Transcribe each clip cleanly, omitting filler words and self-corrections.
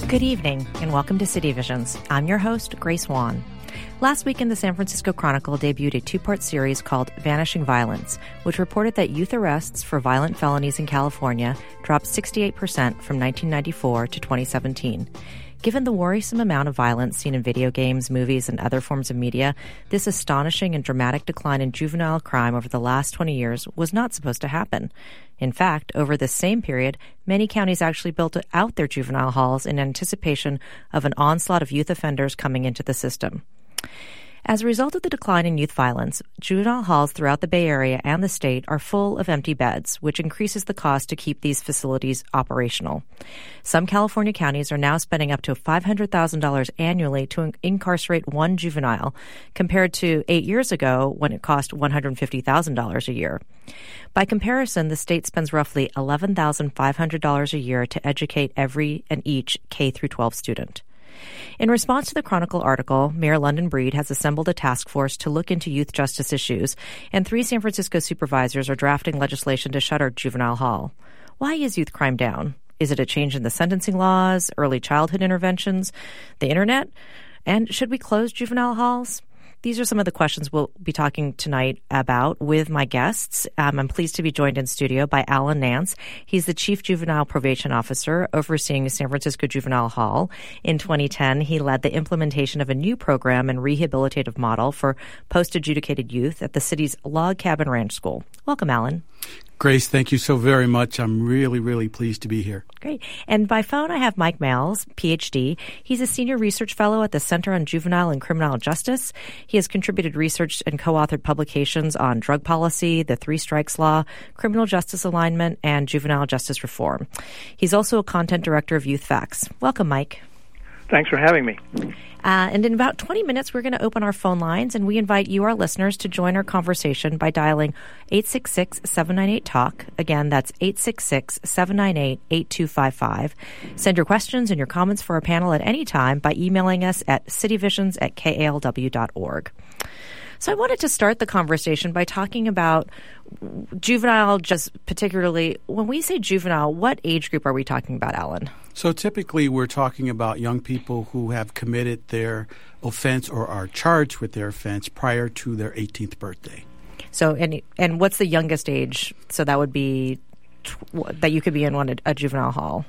Good evening, and welcome to City Visions. I'm your host, Grace Wan. Last weekend, the San Francisco Chronicle debuted a two-part series called Vanishing Violence, which reported that youth arrests for violent felonies in California dropped 68% from 1994 to 2017. Given the worrisome amount of violence seen in video games, movies, and other forms of media, this astonishing and dramatic decline in juvenile crime over the last 20 years was not supposed to happen. In fact, over this same period, many counties actually built out their juvenile halls in anticipation of an onslaught of youth offenders coming into the system. As a result of the decline in youth violence, juvenile halls throughout the Bay Area and the state are full of empty beds, which increases the cost to keep these facilities operational. Some California counties are now spending up to $500,000 annually to incarcerate one juvenile, compared to 8 years ago when it cost $150,000 a year. By comparison, the state spends roughly $11,500 a year to educate every and each K-12 student. In response to the Chronicle article, Mayor London Breed has assembled a task force to look into youth justice issues, and 3 San Francisco supervisors are drafting legislation to shutter juvenile hall. Why is youth crime down? Is it a change in the sentencing laws, early childhood interventions, the internet? And should we close juvenile halls? These are some of the questions we'll be talking tonight about with my guests. I'm pleased to be joined in studio by Alan Nance. He's the Chief Juvenile Probation Officer overseeing San Francisco Juvenile Hall. In 2010, he led the implementation of a new program and rehabilitative model for post-adjudicated youth at the city's Log Cabin Ranch School. Welcome, Alan. Grace, thank you so very much. I'm really, really pleased to be here. Great. And by phone, I have Mike Males, Ph.D. He's a senior research fellow at the Center on Juvenile and Criminal Justice. He has contributed research and co-authored publications on drug policy, the 3 Strikes Law, criminal justice alignment, and juvenile justice reform. He's also a content director of Youth Facts. Welcome, Mike. Thanks for having me. And in about 20 minutes, we're going to open our phone lines, and we invite you, our listeners, to join our conversation by dialing 866-798-TALK. Again, that's 866-798-8255. Send your questions and your comments for our panel at any time by emailing us at cityvisions@kalw.org. So I wanted to start the conversation by talking about juvenile, just particularly, when we say juvenile, what age group are we talking about, Alan? So typically we're talking about young people who have committed their offense or are charged with their offense prior to their 18th birthday. So, and what's the youngest age? So that would be that you could be in a juvenile hall.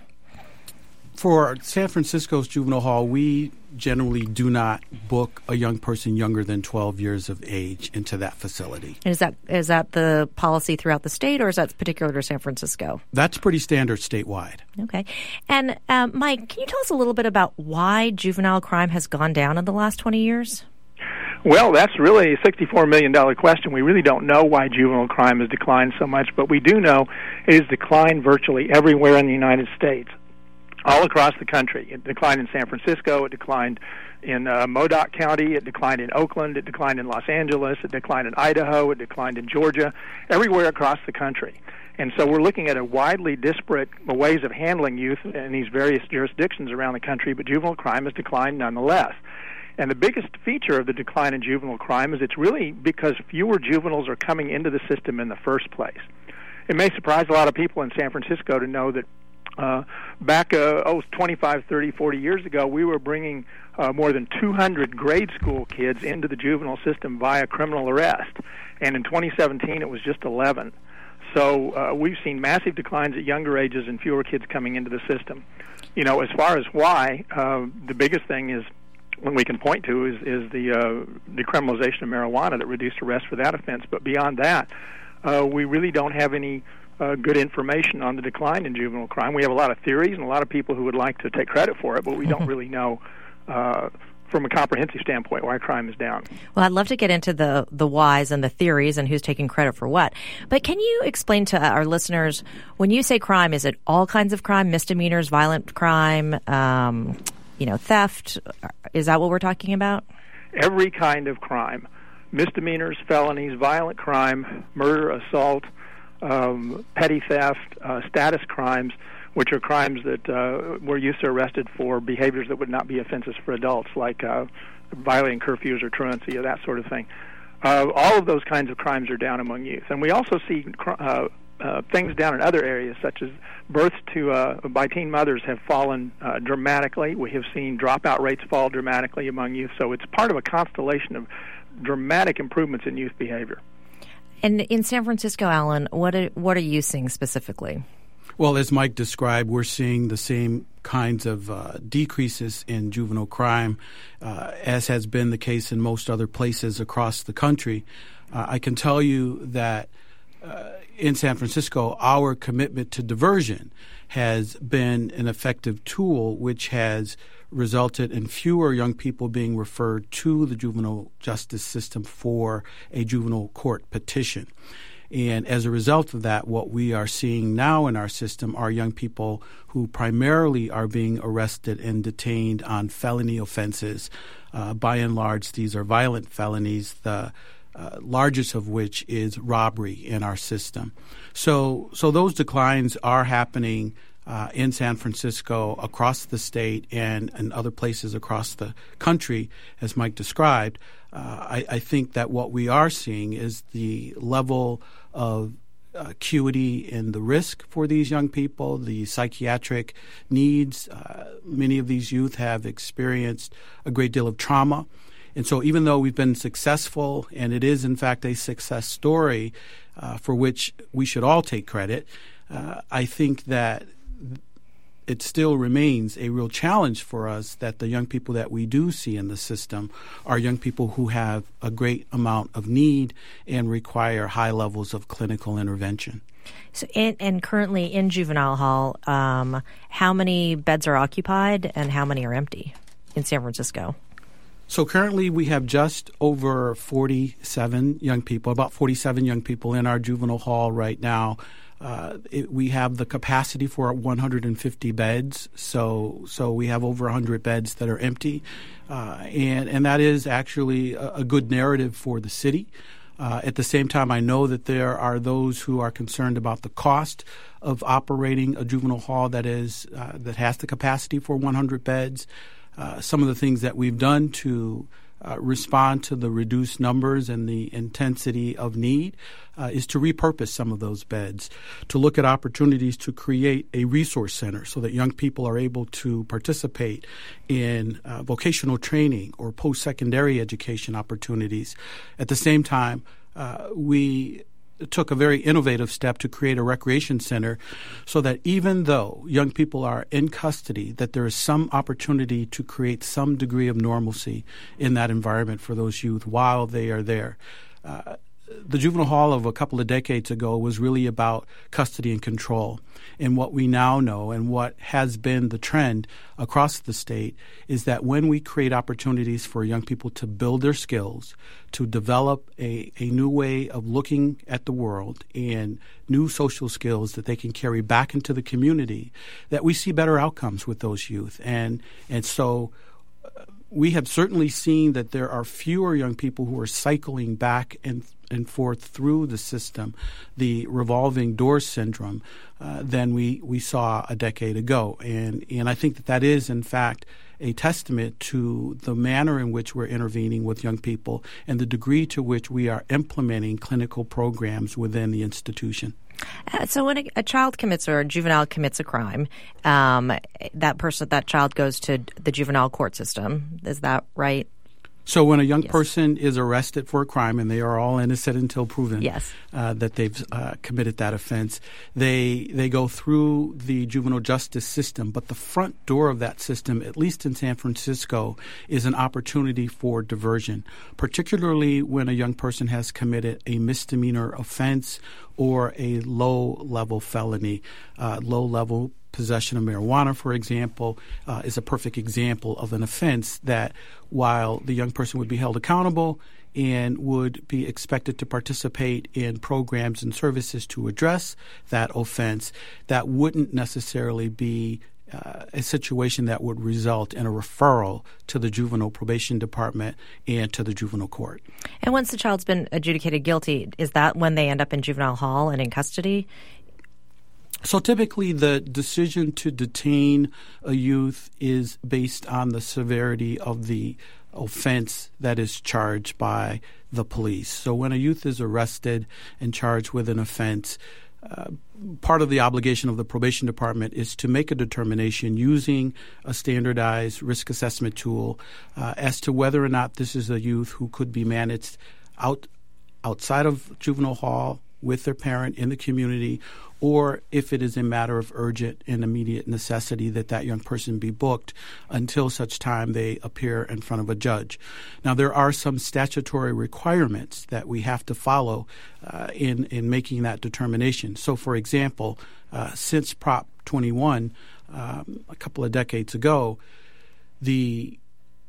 For San Francisco's juvenile hall, we generally do not book a young person younger than 12 years of age into that facility. And is that the policy throughout the state, or is that particular to San Francisco? That's pretty standard statewide. Okay. And Mike, can you tell us a little bit about why juvenile crime has gone down in the last 20 years? Well, that's really a $64 million question. We really don't know why juvenile crime has declined so much, but we do know it has declined virtually everywhere in the United States. All across the country. It declined in San Francisco, it declined in Modoc County, it declined in Oakland, it declined in Los Angeles, it declined in Idaho, it declined in Georgia, everywhere across the country. And so we're looking at a widely disparate ways of handling youth in these various jurisdictions around the country, but juvenile crime has declined nonetheless. And the biggest feature of the decline in juvenile crime is it's really because fewer juveniles are coming into the system in the first place. It may surprise a lot of people in San Francisco to know that back 25, 30, 40 years ago, we were bringing more than 200 grade school kids into the juvenile system via criminal arrest. And in 2017, it was just 11. So we've seen massive declines at younger ages and fewer kids coming into the system. You know, as far as why, the biggest thing is, when we can point to, is the decriminalization of marijuana that reduced arrests for that offense. But beyond that, we really don't have any good information on the decline in juvenile crime. We have a lot of theories and a lot of people who would like to take credit for it, but we don't really know from a comprehensive standpoint why crime is down. Well, I'd love to get into the whys and the theories and who's taking credit for what. But can you explain to our listeners, when you say crime, is it all kinds of crime, misdemeanors, violent crime, theft? Is that what we're talking about? Every kind of crime. Misdemeanors, felonies, violent crime, murder, assault, petty theft, status crimes, which are crimes that where youth are arrested for behaviors that would not be offenses for adults, like violating curfews or truancy or that sort of thing. All of those kinds of crimes are down among youth. And we also see things down in other areas, such as births by teen mothers have fallen dramatically. We have seen dropout rates fall dramatically among youth. So it's part of a constellation of dramatic improvements in youth behavior. And in San Francisco, Alan, what are you seeing specifically? Well, as Mike described, we're seeing the same kinds of decreases in juvenile crime as has been the case in most other places across the country. I can tell you that in San Francisco, our commitment to diversion has been an effective tool which has resulted in fewer young people being referred to the juvenile justice system for a juvenile court petition. And as a result of that, what we are seeing now in our system are young people who primarily are being arrested and detained on felony offenses. By and large, these are violent felonies, the largest of which is robbery in our system. So those declines are happening in San Francisco, across the state, and other places across the country, as Mike described. I think that what we are seeing is the level of acuity and the risk for these young people, the psychiatric needs. Many of these youth have experienced a great deal of trauma. And so even though we've been successful, and it is, in fact, a success story for which we should all take credit, I think that it still remains a real challenge for us that the young people that we do see in the system are young people who have a great amount of need and require high levels of clinical intervention. So, and currently in juvenile hall, how many beds are occupied and how many are empty in San Francisco? So currently we have just over 47 young people, about 47 young people in our juvenile hall right now. We have the capacity for 150 beds, so we have over 100 beds that are empty, and that is actually a good narrative for the city. At the same time, I know that there are those who are concerned about the cost of operating a juvenile hall that has the capacity for 100 beds. Some of the things that we've done to respond to the reduced numbers and the intensity of need is to repurpose some of those beds, to look at opportunities to create a resource center so that young people are able to participate in vocational training or post-secondary education opportunities. At the same time, we took a very innovative step to create a recreation center so that even though young people are in custody, that there is some opportunity to create some degree of normalcy in that environment for those youth while they are there. The juvenile hall of a couple of decades ago was really about custody and control. And what we now know and what has been the trend across the state is that when we create opportunities for young people to build their skills, to develop a new way of looking at the world and new social skills that they can carry back into the community, that we see better outcomes with those youth. And so we have certainly seen that there are fewer young people who are cycling back and forth through the system, the revolving door syndrome, than we saw a decade ago. And I think that is, in fact, a testament to the manner in which we're intervening with young people and the degree to which we are implementing clinical programs within the institution. So when a child commits or a juvenile commits a crime, that child goes to the juvenile court system. Is that right? So when a young person is arrested for a crime, and they are all innocent until proven that they've committed that offense, they go through the juvenile justice system. But the front door of that system, at least in San Francisco, is an opportunity for diversion, particularly when a young person has committed a misdemeanor offense or a low-level felony, low-level possession of marijuana, for example, is a perfect example of an offense that, while the young person would be held accountable and would be expected to participate in programs and services to address that offense, that wouldn't necessarily be a situation that would result in a referral to the juvenile probation department and to the juvenile court. And once the child's been adjudicated guilty, is that when they end up in juvenile hall and in custody? So typically the decision to detain a youth is based on the severity of the offense that is charged by the police. So when a youth is arrested and charged with an offense, part of the obligation of the probation department is to make a determination using a standardized risk assessment tool as to whether or not this is a youth who could be managed outside of juvenile hall with their parent in the community, or if it is a matter of urgent and immediate necessity that young person be booked until such time they appear in front of a judge. Now, there are some statutory requirements that we have to follow in making that determination. So, for example, since Prop 21 a couple of decades ago, the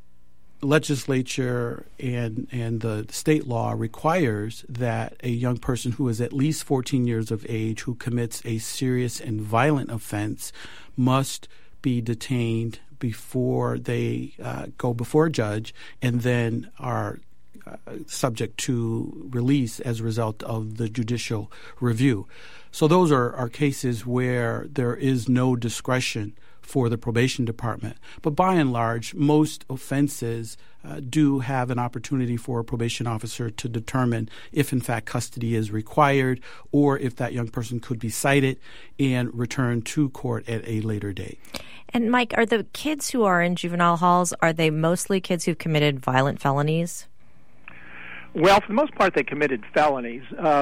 legislature and the state law requires that a young person who is at least 14 years of age who commits a serious and violent offense must be detained before they go before a judge and then are subject to release as a result of the judicial review. So those are cases where there is no discretion for the probation department. But by and large, most offenses do have an opportunity for a probation officer to determine if, in fact, custody is required or if that young person could be cited and returned to court at a later date. And, Mike, are the kids who are in juvenile halls, are they mostly kids who've committed violent felonies? Well, for the most part, they committed felonies.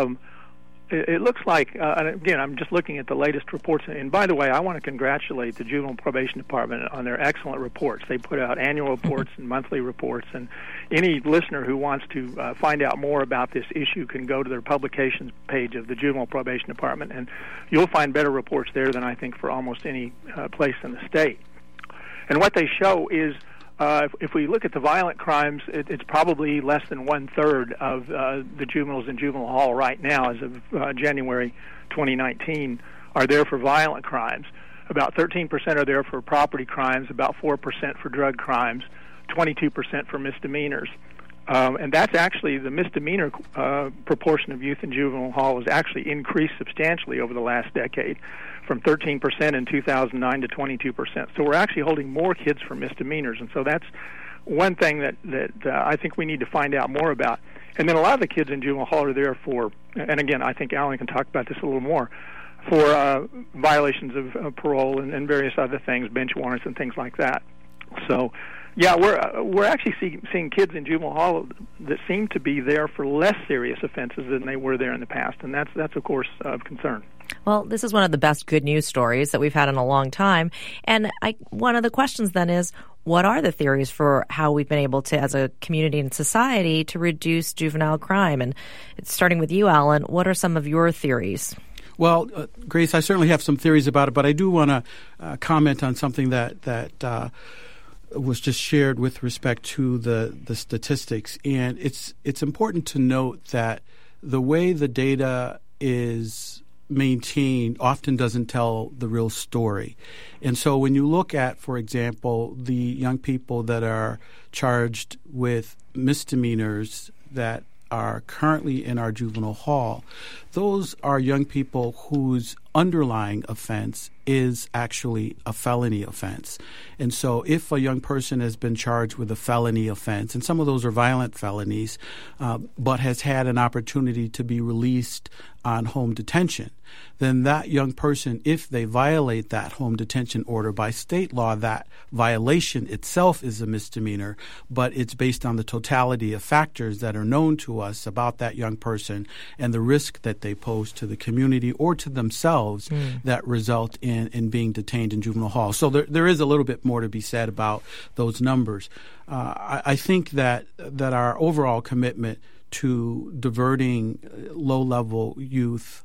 It looks like, and again, I'm just looking at the latest reports. And by the way, I want to congratulate the Juvenile Probation Department on their excellent reports. They put out annual reports and monthly reports. And any listener who wants to find out more about this issue can go to their publications page of the Juvenile Probation Department, and you'll find better reports there than I think for almost any place in the state. And what they show is, if we look at the violent crimes, it's probably less than one-third of the juveniles in juvenile hall right now, as of January 2019, are there for violent crimes. About 13% are there for property crimes, about 4% for drug crimes, 22% for misdemeanors. And that's actually the misdemeanor proportion of youth in juvenile hall has actually increased substantially over the last decade, from 13% in 2009 to 22%. So we're actually holding more kids for misdemeanors, and so that's one thing that I think we need to find out more about. And then a lot of the kids in juvenile hall are there for, and again, I think Alan can talk about this a little more, for violations of parole and various other things, bench warrants and things like that. So, yeah, we're actually seeing kids in juvenile hall that seem to be there for less serious offenses than they were there in the past, and that's of course of concern. Well, this is one of the best good news stories that we've had in a long time. And one of the questions then is, what are the theories for how we've been able to, as a community and society, to reduce juvenile crime? And it's starting with you, Alan. What are some of your theories? Well, Grace, I certainly have some theories about it, but I do want to comment on something that was just shared with respect to the statistics. And it's important to note that the way the data is maintained often doesn't tell the real story. And so when you look at, for example, the young people that are charged with misdemeanors that are currently in our juvenile hall, those are young people whose underlying offense is actually a felony offense. And so if a young person has been charged with a felony offense, and some of those are violent felonies, but has had an opportunity to be released on home detention, then that young person, if they violate that home detention order by state law, that violation itself is a misdemeanor, but it's based on the totality of factors that are known to us about that young person and the risk that they pose to the community or to themselves that result in being detained in juvenile hall. So there is a little bit more to be said about those numbers. I think that our overall commitment to diverting low-level youth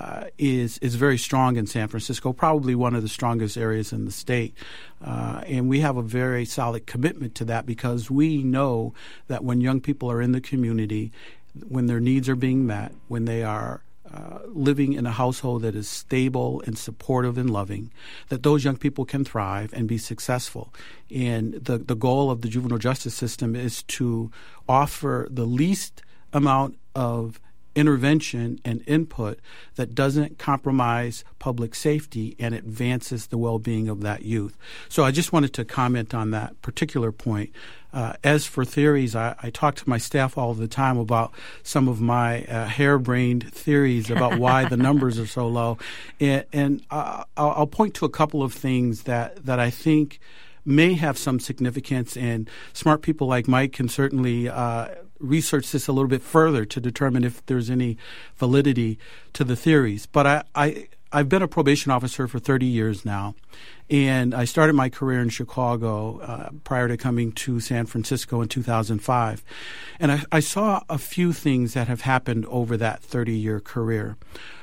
is very strong in San Francisco, probably one of the strongest areas in the state. And we have a very solid commitment to that because we know that when young people are in the community, when their needs are being met, when they are living in a household that is stable and supportive and loving, that those young people can thrive and be successful. And the goal of the juvenile justice system is to offer the least amount of intervention and input that doesn't compromise public safety and advances the well-being of that youth. So I just wanted to comment on that particular point. As for theories, I talk to my staff all the time about some of my harebrained theories about why the numbers are so low. And I'll point to a couple of things that I think may have some significance, and smart people like Mike can certainly research this a little bit further to determine if there's any validity to the theories. But I've been a probation officer for 30 years now, and I started my career in Chicago prior to coming to San Francisco in 2005. And I saw a few things that have happened over that 30-year career.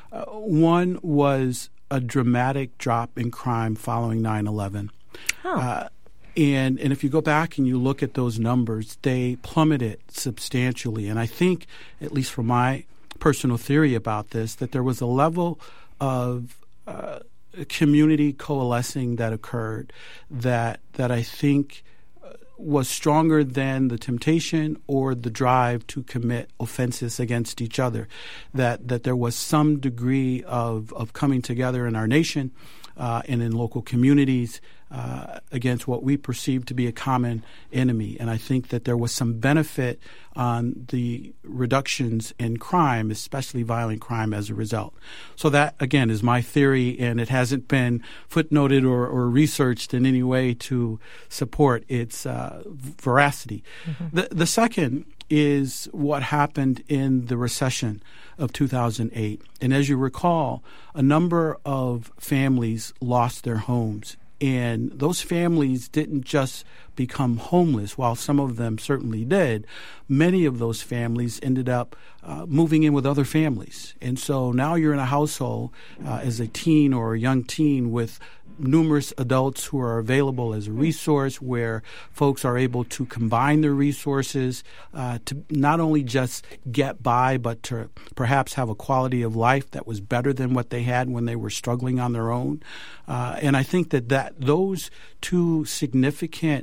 One was a dramatic drop in crime following 9/11. Oh. And if you go back and you look at those numbers, they plummeted substantially. And I think, at least from my personal theory about this, that there was a level of community coalescing that occurred that I think was stronger than the temptation or the drive to commit offenses against each other. That there was some degree of coming together in our nation and in local communities against what we perceive to be a common enemy. And I think that there was some benefit on the reductions in crime, especially violent crime, as a result. So that, again, is my theory, and it hasn't been footnoted or researched in any way to support its veracity. Mm-hmm. The second is what happened in the recession of 2008. And as you recall, a number of families lost their homes. And those families didn't just become homeless, while some of them certainly did. Many of those families ended up moving in with other families. And so now you're in a household as a teen or a young teen with numerous adults who are available as a resource, where folks are able to combine their resources to not only just get by, but to perhaps have a quality of life that was better than what they had when they were struggling on their own. And I think that those two significant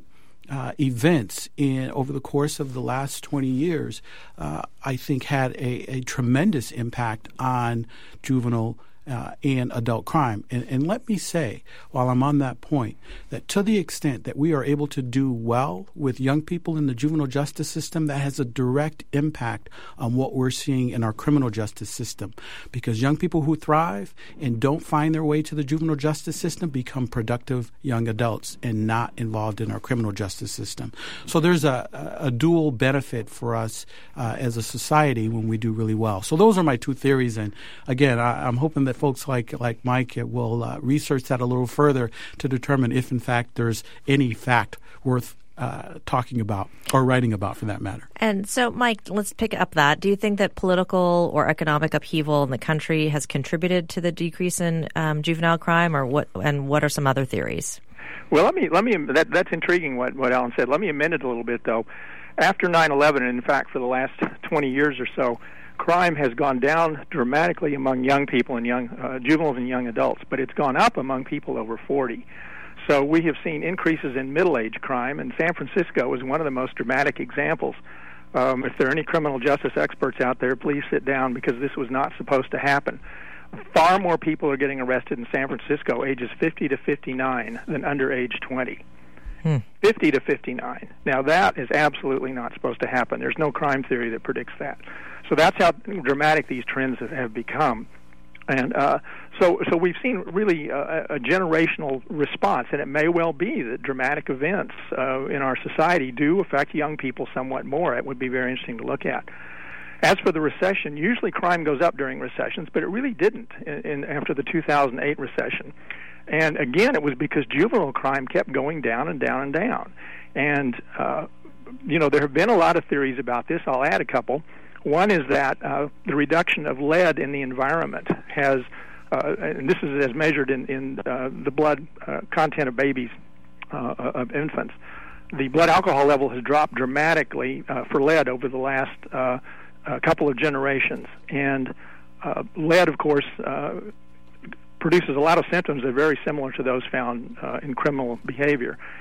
events over the course of the last 20 years, I think had a tremendous impact on juvenile and adult crime. And let me say, while I'm on that point, that to the extent that we are able to do well with young people in the juvenile justice system, that has a direct impact on what we're seeing in our criminal justice system. Because young people who thrive and don't find their way to the juvenile justice system become productive young adults and not involved in our criminal justice system. So there's a dual benefit for us as a society when we do really well. So those are my two theories. And again, I'm hoping that folks like Mike will research that a little further to determine if, in fact, there's any fact worth talking about or writing about, for that matter. And so, Mike, let's pick up that. Do you think that political or economic upheaval in the country has contributed to the decrease in juvenile crime, or what? And what are some other theories? Well, let me. That's intriguing what Alan said. Let me amend it a little bit, though. After 9/11, and in fact, for the last 20 years or so, crime has gone down dramatically among young people and young juveniles and young adults, but it's gone up among people over 40. So we have seen increases in middle-age crime, and San Francisco is one of the most dramatic examples. If there are any criminal justice experts out there, please sit down, because this was not supposed to happen. Far more people are getting arrested in San Francisco ages 50 to 59 than under age 20. 50 to 59. Now, that is absolutely not supposed to happen. There's no crime theory that predicts that. So that's how dramatic these trends have become. And so we've seen really a generational response, and it may well be that dramatic events in our society do affect young people somewhat more. It would be very interesting to look at. As for the recession, usually crime goes up during recessions, but it really didn't after the 2008 recession. And again, it was because juvenile crime kept going down and down and down. And, there have been a lot of theories about this. I'll add a couple. One is that the reduction of lead in the environment has, and this is as measured in the blood content of babies, of infants, the blood alcohol level has dropped dramatically for lead over the last couple of generations. And lead, of course, produces a lot of symptoms that are very similar to those found in criminal behavior.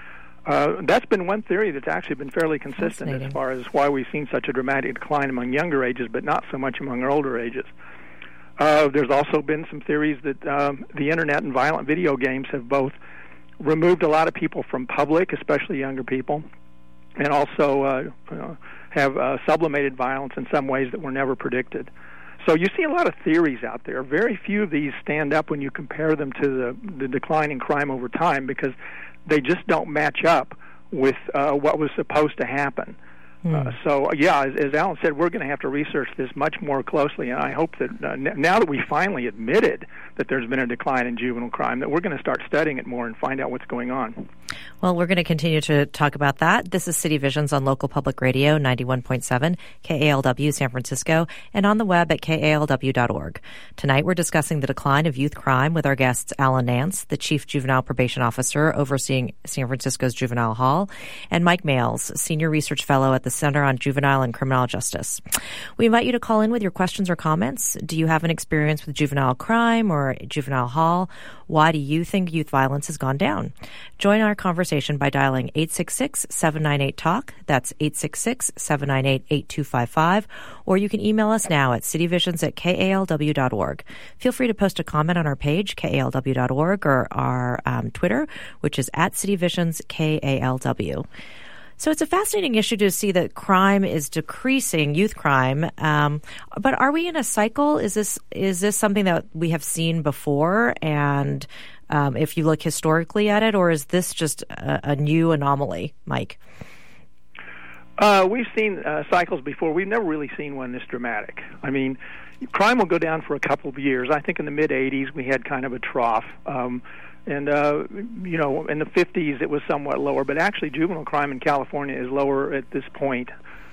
That's been one theory that's actually been fairly consistent as far as why we've seen such a dramatic decline among younger ages, but not so much among older ages. There's also been some theories that the Internet and violent video games have both removed a lot of people from public, especially younger people, and also have sublimated violence in some ways that were never predicted. So you see a lot of theories out there. Very few of these stand up when you compare them to the decline in crime over time, because they just don't match up with what was supposed to happen. So, as Alan said, we're going to have to research this much more closely, and I hope that now that we finally admitted that there's been a decline in juvenile crime, that we're going to start studying it more and find out what's going on. Well, we're going to continue to talk about that. This is City Visions on Local Public Radio, 91.7, KALW San Francisco, and on the web at kalw.org. Tonight, we're discussing the decline of youth crime with our guests Alan Nance, the Chief Juvenile Probation Officer overseeing San Francisco's Juvenile Hall, and Mike Males, Senior Research Fellow at the Center on Juvenile and Criminal Justice. We invite you to call in with your questions or comments. Do you have an experience with juvenile crime or juvenile hall? Why do you think youth violence has gone down? Join our conversation by dialing 866-798-TALK. That's 866-798-8255. Or you can email us now at cityvisions@kalw.org. Feel free to post a comment on our page, kalw.org, or our Twitter, which is @cityvisionskalw. So it's a fascinating issue to see that crime is decreasing, youth crime. But are we in a cycle? Is this something that we have seen before? And if you look historically at it, or is this just a new anomaly, Mike? We've seen cycles before. We've never really seen one this dramatic. I mean, crime will go down for a couple of years. I think in the mid-'80s we had kind of a trough. And, in the 50s it was somewhat lower, but actually juvenile crime in California is lower at this point.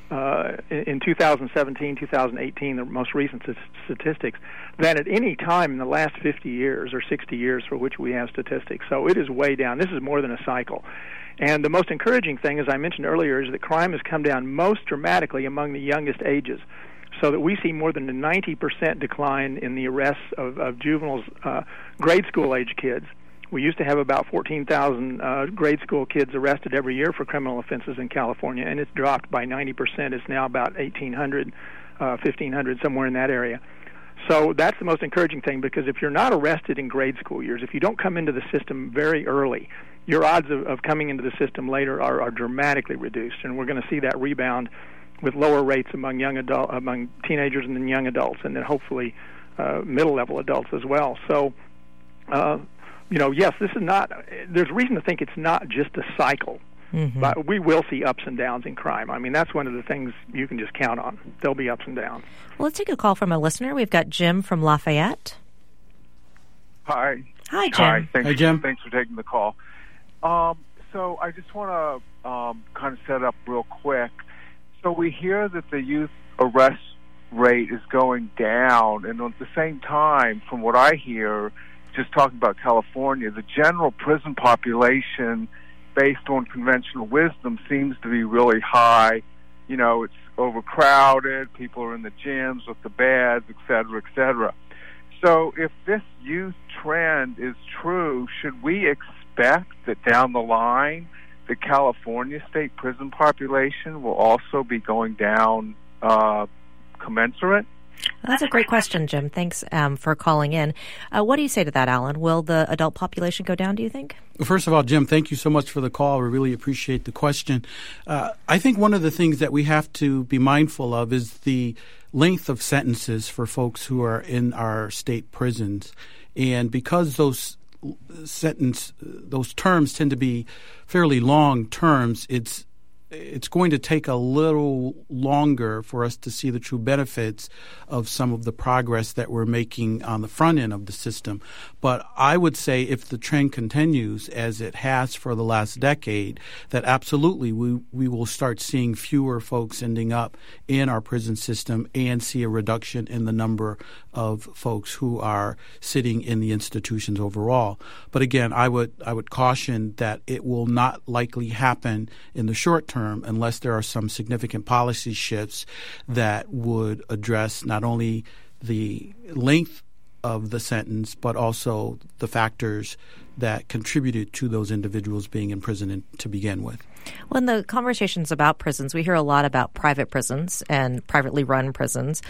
In 2017, 2018, the most recent statistics, than at any time in the last 50 years or 60 years for which we have statistics. So it is way down. This is more than a cycle. And the most encouraging thing, as I mentioned earlier, is that crime has come down most dramatically among the youngest ages, so that we see more than a 90% decline in the arrests of juveniles, grade school age kids. We used to have about 14,000 grade school kids arrested every year for criminal offenses in California, and it's dropped by 90%. It's now about 1,800, 1,500, somewhere in that area. So that's the most encouraging thing, because if you're not arrested in grade school years, if you don't come into the system very early, your odds of coming into the system later are dramatically reduced, and we're going to see that rebound with lower rates among among teenagers and then young adults, and then hopefully middle-level adults as well. So, yes, this is not. There's reason to think it's not just a cycle, but we will see ups and downs in crime. I mean, that's one of the things you can just count on. There'll be ups and downs. Well, let's take a call from a listener. We've got Jim from Lafayette. Hi. Hi, Jim. Hi, Jim. Thanks for taking the call. So I just want to kind of set up real quick. So we hear that the youth arrest rate is going down, and at the same time, from what I hear, just talking about California, the general prison population, based on conventional wisdom, seems to be really high. You know, it's overcrowded, people are in the gyms with the beds, et cetera, et cetera. So if this youth trend is true, should we expect that down the line the California state prison population will also be going down commensurate? Well, that's a great question, Jim. Thanks for calling in. What do you say to that, Alan? Will the adult population go down, do you think? First of all, Jim, thank you so much for the call. We really appreciate the question. I think one of the things that we have to be mindful of is the length of sentences for folks who are in our state prisons. And because those terms tend to be fairly long terms, it's going to take a little longer for us to see the true benefits of some of the progress that we're making on the front end of the system. But I would say if the trend continues as it has for the last decade, that absolutely we will start seeing fewer folks ending up in our prison system and see a reduction in the number of folks who are sitting in the institutions overall. But again, I would caution that it will not likely happen in the short term unless there are some significant policy shifts that would address not only the length of the sentence, but also the factors that contributed to those individuals being in prison to begin with. Well, in the conversations about prisons, we hear a lot about private prisons and privately run prisons.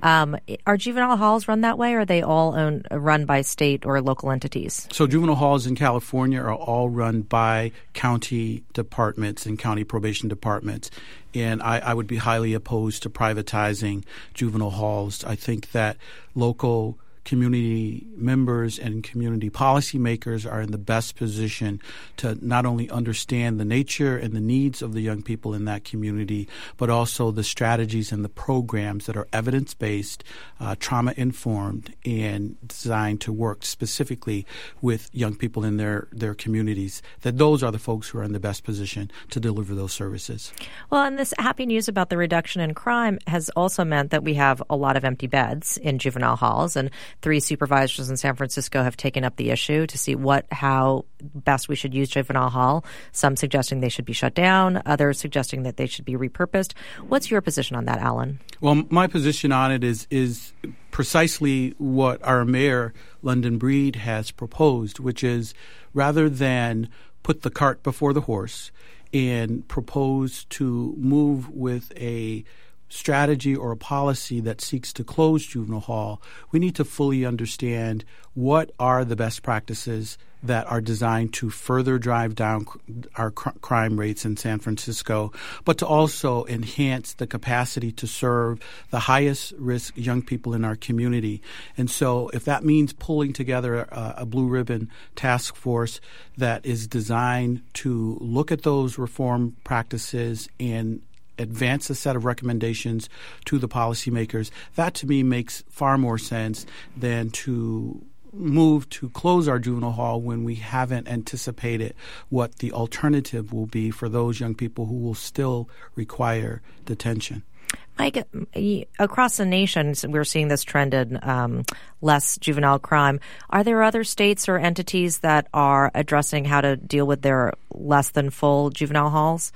Are juvenile halls run that way, or are they all run by state or local entities? So juvenile halls in California are all run by county departments and county probation departments. And I would be highly opposed to privatizing juvenile halls. I think that local community members and community policymakers are in the best position to not only understand the nature and the needs of the young people in that community, but also the strategies and the programs that are evidence-based, trauma-informed, and designed to work specifically with young people in their communities, that those are the folks who are in the best position to deliver those services. Well, and this happy news about the reduction in crime has also meant that we have a lot of empty beds in juvenile halls, and 3 supervisors in San Francisco have taken up the issue to see how best we should use juvenile hall. Some suggesting they should be shut down, others suggesting that they should be repurposed. What's your position on that, Alan? Well, my position on it is precisely what our mayor, London Breed, has proposed, which is rather than put the cart before the horse and propose to move with a strategy or a policy that seeks to close juvenile hall, we need to fully understand what are the best practices that are designed to further drive down our crime rates in San Francisco, but to also enhance the capacity to serve the highest risk young people in our community. And so if that means pulling together a blue ribbon task force that is designed to look at those reform practices and advance a set of recommendations to the policymakers, that to me makes far more sense than to move to close our juvenile hall when we haven't anticipated what the alternative will be for those young people who will still require detention. Mike, across the nation, we're seeing this trend in less juvenile crime. Are there other states or entities that are addressing how to deal with their less than full juvenile halls?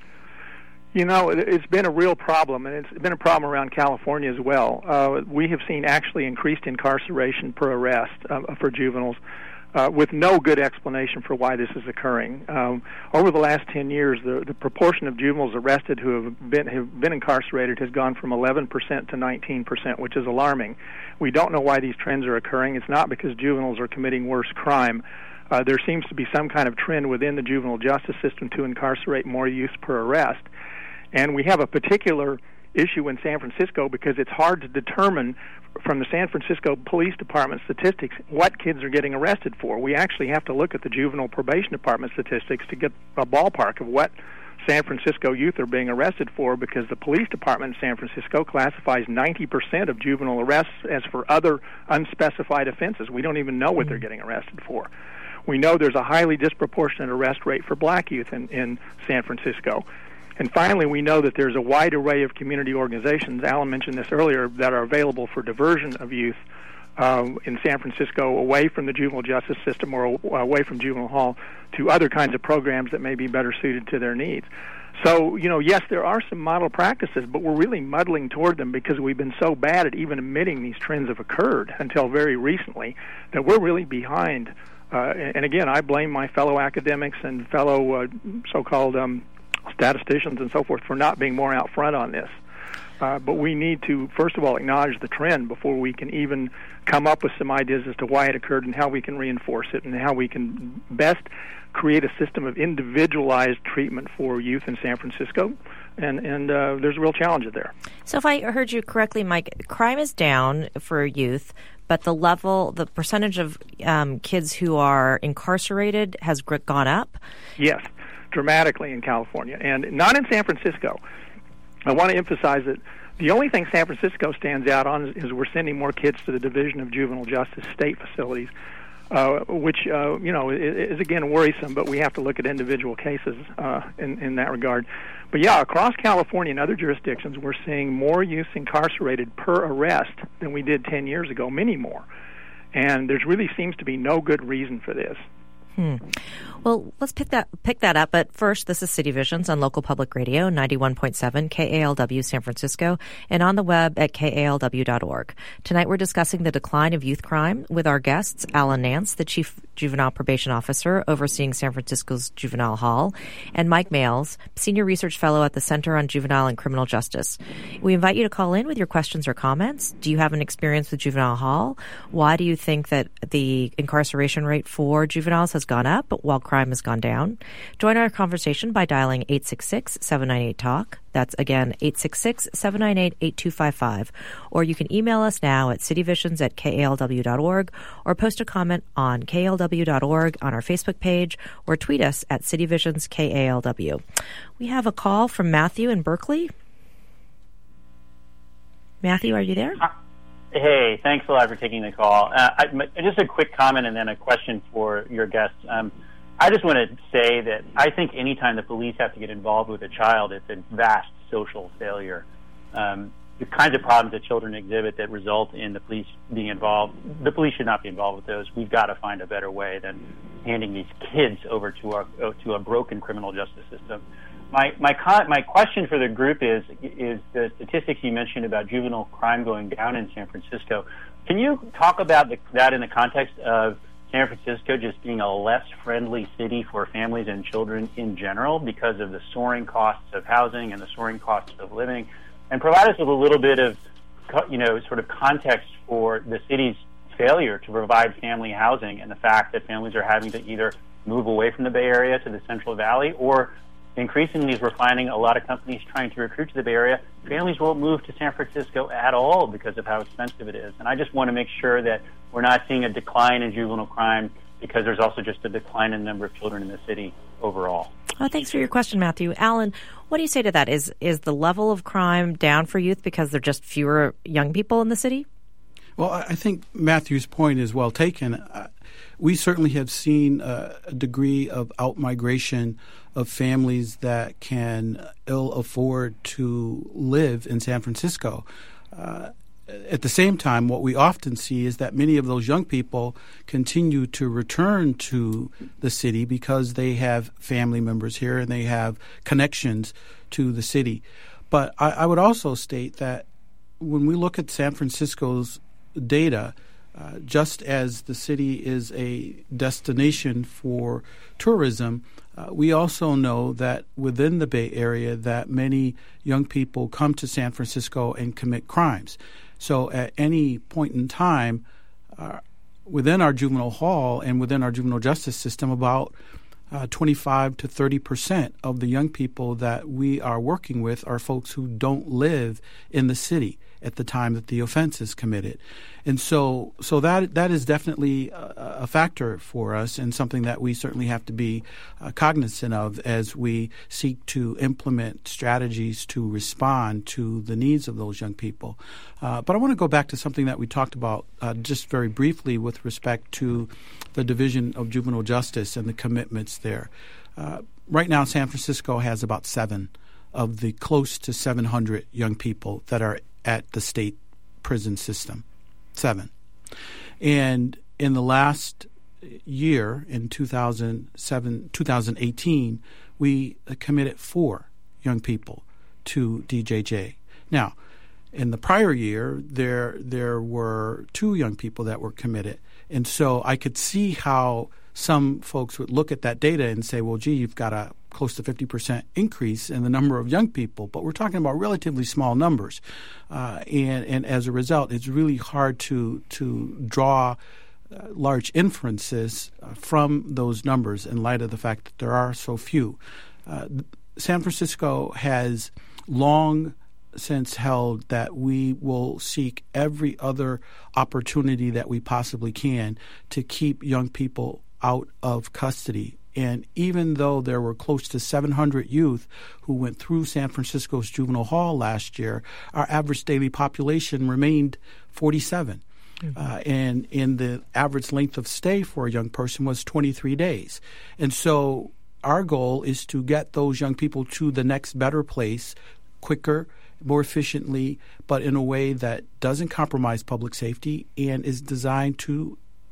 You know, it's been a real problem, and it's been a problem around California as well. We have seen actually increased incarceration per arrest for juveniles with no good explanation for why this is occurring. Over the last 10 years, the proportion of juveniles arrested who have been incarcerated has gone from 11% to 19%, which is alarming. We don't know why these trends are occurring. It's not because juveniles are committing worse crime. There seems to be some kind of trend within the juvenile justice system to incarcerate more youth per arrest. And we have a particular issue in San Francisco because it's hard to determine from the San Francisco Police Department statistics what kids are getting arrested for. We actually have to look at the Juvenile Probation Department statistics to get a ballpark of what San Francisco youth are being arrested for, because the police department in San Francisco classifies 90% of juvenile arrests as for other unspecified offenses. We don't even know what they're getting arrested for. We know there's a highly disproportionate arrest rate for black youth in San Francisco. And finally, we know that there's a wide array of community organizations, Alan mentioned this earlier, that are available for diversion of youth in San Francisco away from the juvenile justice system or away from juvenile hall to other kinds of programs that may be better suited to their needs. So, you know, yes, there are some model practices, but we're really muddling toward them because we've been so bad at even admitting these trends have occurred until very recently that we're really behind. And again, I blame my fellow academics and fellow so-called statisticians and so forth for not being more out front on this. But we need to, first of all, acknowledge the trend before we can even come up with some ideas as to why it occurred and how we can reinforce it and how we can best create a system of individualized treatment for youth in San Francisco. And there's real challenges there. So if I heard you correctly, Mike, crime is down for youth, but the percentage of kids who are incarcerated has gone up? Yes, dramatically in California, and not in San Francisco. I want to emphasize that the only thing San Francisco stands out on is we're sending more kids to the Division of Juvenile Justice state facilities, which is again worrisome. But we have to look at individual cases in that regard. But yeah, across California and other jurisdictions, we're seeing more youth incarcerated per arrest than we did 10 years ago, many more. And there really seems to be no good reason for this. Well, let's pick that up. But first, this is City Visions on local public radio, 91.7 KALW San Francisco, and on the web at kalw.org. Tonight, we're discussing the decline of youth crime with our guests, Alan Nance, the Chief Juvenile Probation Officer overseeing San Francisco's Juvenile Hall, and Mike Males, Senior Research Fellow at the Center on Juvenile and Criminal Justice. We invite you to call in with your questions or comments. Do you have an experience with Juvenile Hall? Why do you think that the incarceration rate for juveniles has gone up while crime has gone down? Join our conversation by dialing 866-798-TALK. That's, again, 866-798-8255. Or you can email us now at cityvisions@kalw.org or post a comment on kalw.org on our Facebook page or tweet us at cityvisionskalw. We have a call from Matthew in Berkeley. Matthew, are you there? Hey, thanks a lot for taking the call. Just a quick comment and then a question for your guests. I just want to say that I think anytime the police have to get involved with a child, it's a vast social failure. The kinds of problems that children exhibit that result in the police being involved, the police should not be involved with those. We've got to find a better way than handing these kids over to a broken criminal justice system. My question for the group is the statistics you mentioned about juvenile crime going down in San Francisco. Can you talk about that in the context of San Francisco just being a less friendly city for families and children in general because of the soaring costs of housing and the soaring costs of living, and provide us with a little bit of, sort of context for the city's failure to provide family housing and the fact that families are having to either move away from the Bay Area to the Central Valley, or increasingly, as we're finding a lot of companies trying to recruit to the Bay Area, families won't move to San Francisco at all because of how expensive it is. And I just want to make sure that we're not seeing a decline in juvenile crime because there's also just a decline in the number of children in the city overall. Oh, thanks for your question, Matthew. Alan, what do you say to that? Is the level of crime down for youth because there are just fewer young people in the city? Well, I think Matthew's point is well taken. We certainly have seen a degree of out-migration of families that can ill afford to live in San Francisco. At the same time, what we often see is that many of those young people continue to return to the city because they have family members here and they have connections to the city. But I would also state that when we look at San Francisco's data, just as the city is a destination for tourism, we also know that within the Bay Area that many young people come to San Francisco and commit crimes. So at any point in time, within our juvenile hall and within our juvenile justice system, about 25 to 30% of the young people that we are working with are folks who don't live in the city at the time that the offense is committed. And so that is definitely a factor for us and something that we certainly have to be cognizant of as we seek to implement strategies to respond to the needs of those young people. But I want to go back to something that we talked about just very briefly with respect to the Division of Juvenile Justice and the commitments there. Right now, San Francisco has about 7 of the close to 700 young people that are at the state prison system. 7. And in the last year, in 2018, we committed 4 young people to DJJ. Now, in the prior year, there were 2 young people that were committed. And so I could see how some folks would look at that data and say, well, gee, you've got a close to 50% increase in the number of young people. But we're talking about relatively small numbers. And as a result, it's really hard to draw large inferences from those numbers in light of the fact that there are so few. San Francisco has long since held that we will seek every other opportunity that we possibly can to keep young people out of custody. And even though there were close to 700 youth who went through San Francisco's Juvenile Hall last year, our average daily population remained 47. And the average length of stay for a young person was 23 days. And so our goal is to get those young people to the next better place quicker, more efficiently, but in a way that doesn't compromise public safety and is designed to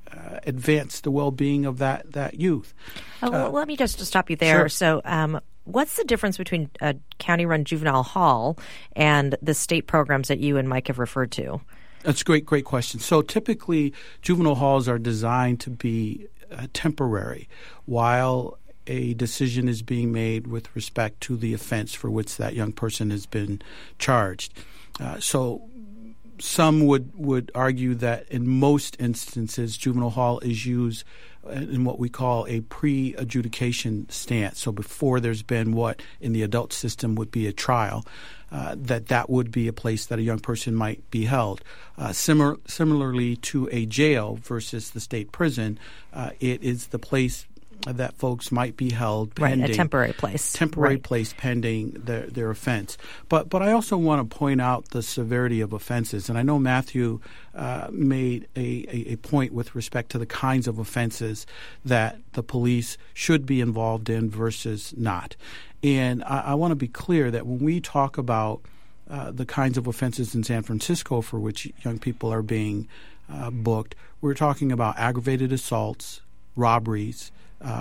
advance the well-being of that youth. Well, let me just stop you there. Sure. So what's the difference between a county-run juvenile hall and the state programs that you and Mike have referred to? That's a great question. So typically, juvenile halls are designed to be temporary while a decision is being made with respect to the offense for which that young person has been charged. So some would argue that in most instances, juvenile hall is used in what we call a pre-adjudication stance. So before there's been what in the adult system would be a trial, that would be a place that a young person might be held. Similarly to a jail versus the state prison, it is the place that folks might be held pending. Right, a temporary place. Place pending their offense. But I also want to point out the severity of offenses. And I know Matthew made a point with respect to the kinds of offenses that the police should be involved in versus not. And I want to be clear that when we talk about the kinds of offenses in San Francisco for which young people are being booked, we're talking about aggravated assaults, robberies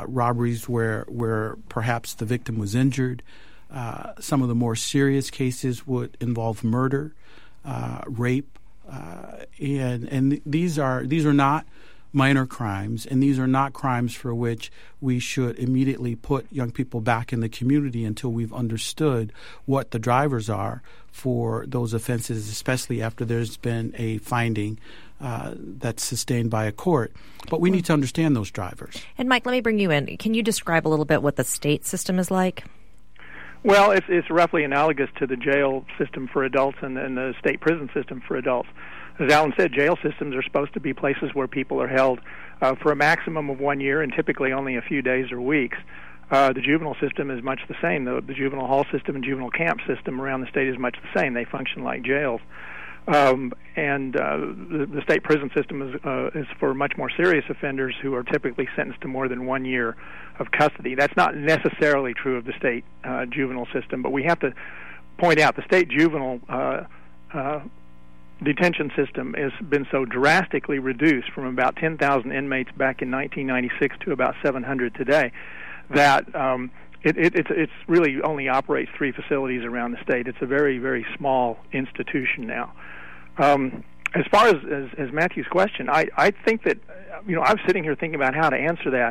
where perhaps the victim was injured. Some of the more serious cases would involve murder, rape, and these are not minor crimes, and these are not crimes for which we should immediately put young people back in the community until we've understood what the drivers are for those offenses, especially after there's been a finding that's sustained by a court. But we need to understand those drivers. And Mike, let me bring you in. Can you describe a little bit what the state system is like? Well, it's roughly analogous to the jail system for adults and the state prison system for adults. As Alan said, jail systems are supposed to be places where people are held for a maximum of 1 year and typically only a few days or weeks. The juvenile system is much the same. The juvenile hall system and juvenile camp system around the state is much the same. They function like jails. The state prison system is for much more serious offenders who are typically sentenced to more than 1 year of custody. That's not necessarily true of the state juvenile system, but we have to point out the state juvenile detention system has been so drastically reduced from about 10,000 inmates back in 1996 to about 700 today that it's really only operates 3 facilities around the state. It's a very, very small institution now. As far as Matthew's question, I think that, I was sitting here thinking about how to answer that.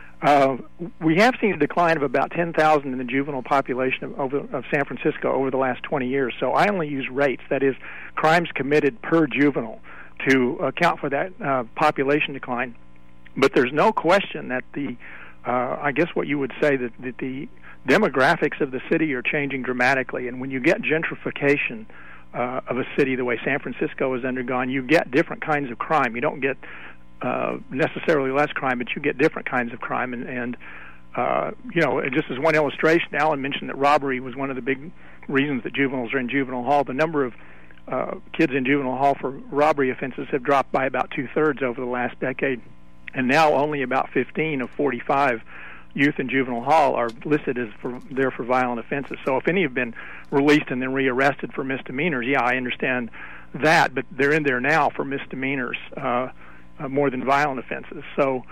We have seen a decline of about 10,000 in the juvenile population of San Francisco over the last 20 years. So I only use rates, that is, crimes committed per juvenile, to account for that population decline. But there's no question that I guess what you would say that the demographics of the city are changing dramatically. And when you get gentrification of a city the way San Francisco has undergone, you get different kinds of crime. You don't get necessarily less crime, but you get different kinds of crime. And just as one illustration, Alan mentioned that robbery was one of the big reasons that juveniles are in juvenile hall. The number of kids in juvenile hall for robbery offenses have dropped by about 2/3 over the last decade, and now only about 15 of 45 youth in juvenile hall are listed as there for violent offenses. So if any have been released and then rearrested for misdemeanors, yeah, I understand that, but they're in there now for misdemeanors more than violent offenses. So,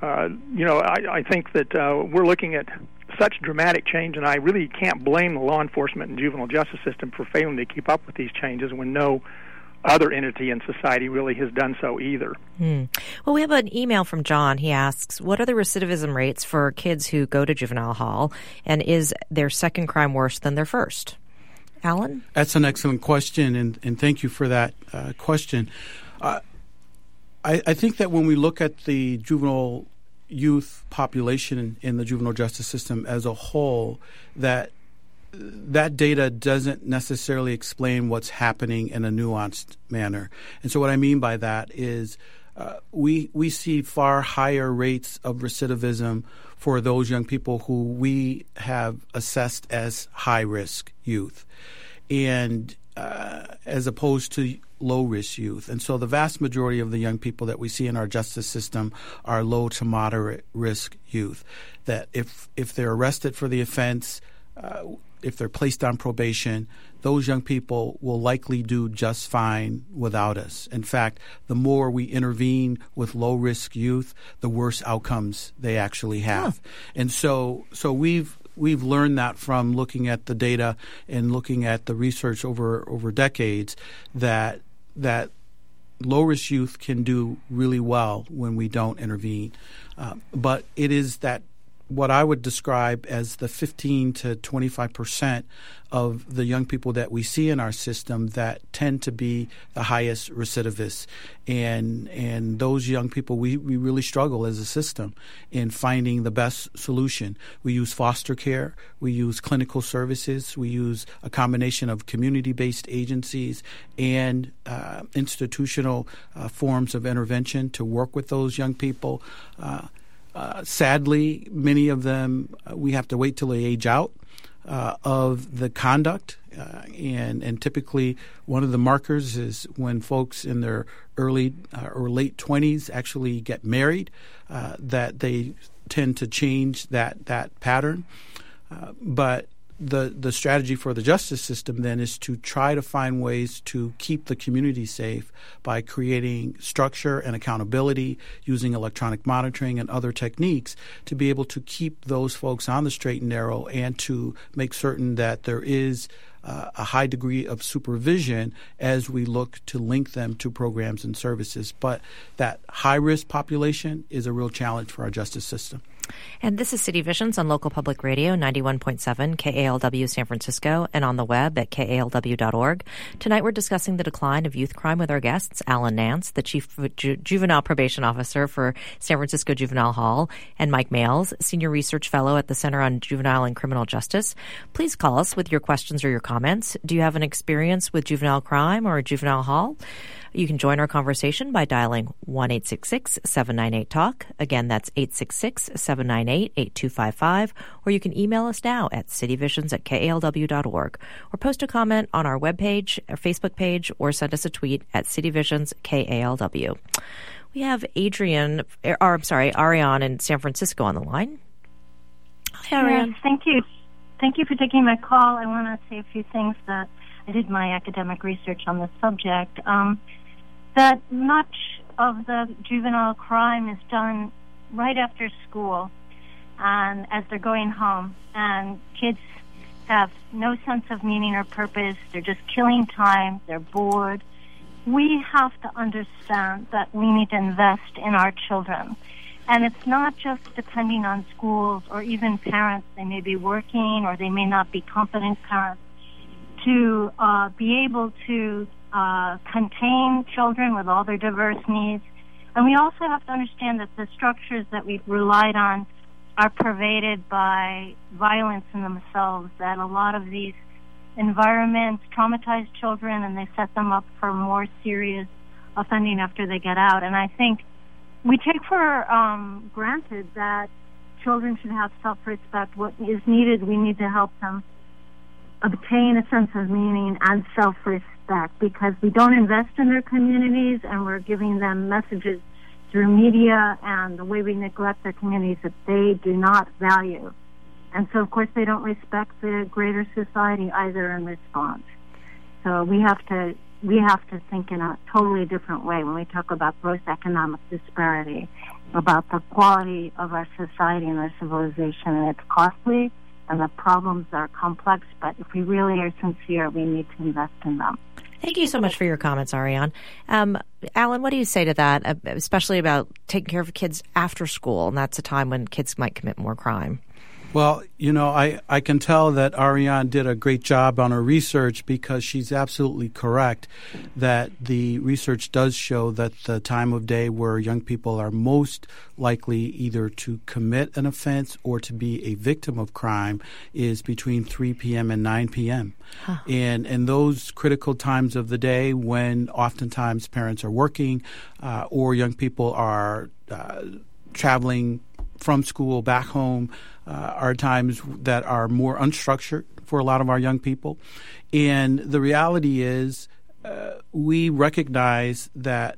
I think that we're looking at such dramatic change, and I really can't blame the law enforcement and juvenile justice system for failing to keep up with these changes when no other entity in society really has done so either. Well, we have an email from John. He asks, what are the recidivism rates for kids who go to juvenile hall, and is their second crime worse than their first? Alan? That's an excellent question, and thank you for that question. I think that when we look at the juvenile youth population in the juvenile justice system as a whole, that data doesn't necessarily explain what's happening in a nuanced manner. And so what I mean by that is we see far higher rates of recidivism for those young people who we have assessed as high-risk youth, and as opposed to low-risk youth. And so the vast majority of the young people that we see in our justice system are low to moderate risk youth, that if they're arrested for the offense, if they're placed on probation, those young people will likely do just fine without us. In fact, the more we intervene with low-risk youth, the worse outcomes they actually have. And so we've learned that from looking at the data and looking at the research over decades that low-risk youth can do really well when we don't intervene. But it is that what I would describe as the 15 to 25% of the young people that we see in our system that tend to be the highest recidivists. And those young people, we really struggle as a system in finding the best solution. We use foster care. We use clinical services. We use a combination of community-based agencies and institutional forms of intervention to work with those young people. Sadly, many of them, we have to wait till they age out of the conduct. And typically one of the markers is when folks in their early or late 20s actually get married, that they tend to change that pattern. But the strategy for the justice system then is to try to find ways to keep the community safe by creating structure and accountability, using electronic monitoring and other techniques to be able to keep those folks on the straight and narrow and to make certain that there is a high degree of supervision as we look to link them to programs and services. But that high-risk population is a real challenge for our justice system. And this is City Visions on Local Public Radio, 91.7 KALW San Francisco, and on the web at kalw.org. Tonight we're discussing the decline of youth crime with our guests, Alan Nance, the Chief Juvenile Probation Officer for San Francisco Juvenile Hall, and Mike Males, Senior Research Fellow at the Center on Juvenile and Criminal Justice. Please call us with your questions or your comments. Do you have an experience with juvenile crime or a juvenile hall? You can join our conversation by dialing 1-866-798-TALK. Again, that's 866-798-8255. Or you can email us now at cityvisions@kalw.org. Or post a comment on our webpage, our Facebook page, or send us a tweet at cityvisionsKALW. We have Ariane in San Francisco on the line. Hi, Ariane. Yes, thank you. Thank you for taking my call. I want to say a few things that I did my academic research on this subject. That much of the juvenile crime is done right after school and as they're going home. And kids have no sense of meaning or purpose. They're just killing time. They're bored. We have to understand that we need to invest in our children. And it's not just depending on schools or even parents. They may be working or they may not be competent parents to be able to contain children with all their diverse needs. And we also have to understand that the structures that we've relied on are pervaded by violence in themselves, that a lot of these environments traumatize children and they set them up for more serious offending after they get out. And I think we take for granted that children should have self-respect. What is needed, we need to help them obtain a sense of meaning and self-respect, because we don't invest in their communities and we're giving them messages through media and the way we neglect their communities that they do not value. And so, of course, they don't respect the greater society either in response. So we have to think in a totally different way when we talk about gross economic disparity, about the quality of our society and our civilization. And it's costly and the problems are complex, but if we really are sincere, we need to invest in them. Thank you so much for your comments, Ariane. Alan, what do you say to that, especially about taking care of kids after school, and that's a time when kids might commit more crime? Well, I can tell that Ariane did a great job on her research, because she's absolutely correct that the research does show that the time of day where young people are most likely either to commit an offense or to be a victim of crime is between 3 p.m. and 9 p.m. Huh. And those critical times of the day when oftentimes parents are working or young people are traveling from school back home, are times that are more unstructured for a lot of our young people. And the reality is we recognize that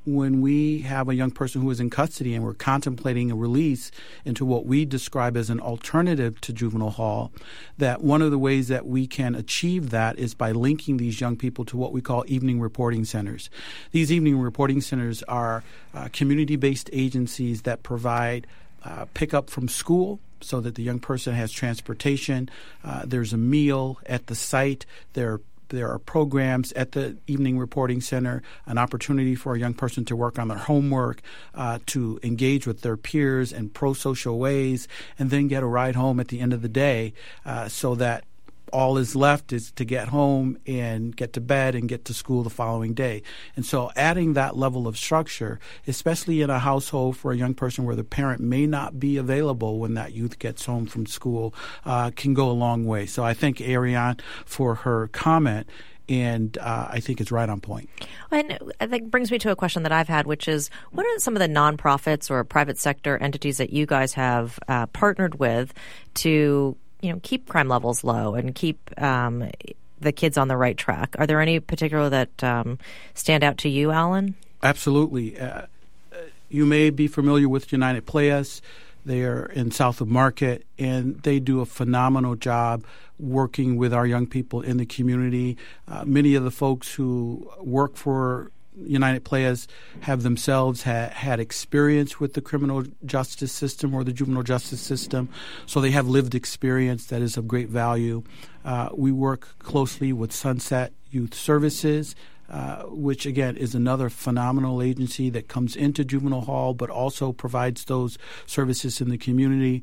when we have a young person who is in custody and we're contemplating a release into what we describe as an alternative to juvenile hall, that one of the ways that we can achieve that is by linking these young people to what we call evening reporting centers. These evening reporting centers are community-based agencies that provide pickup from school so that the young person has transportation. There's a meal at the site. There are programs at the evening reporting center, an opportunity for a young person to work on their homework, to engage with their peers in pro-social ways, and then get a ride home at the end of the day so that all is left is to get home and get to bed and get to school the following day. And so adding that level of structure, especially in a household for a young person where the parent may not be available when that youth gets home from school, can go a long way. So I thank Ariane for her comment, and I think it's right on point. And I think brings me to a question that I've had, which is, what are some of the nonprofits or private sector entities that you guys have partnered with to keep crime levels low and keep the kids on the right track? Are there any particular that stand out to you, Alan? Absolutely. You may be familiar with United Players. They are in south of Market, and they do a phenomenal job working with our young people in the community. Many of the folks who work for United Players have themselves had experience with the criminal justice system or the juvenile justice system, so they have lived experience that is of great value. We work closely with Sunset Youth Services, which, again, is another phenomenal agency that comes into juvenile hall but also provides those services in the community.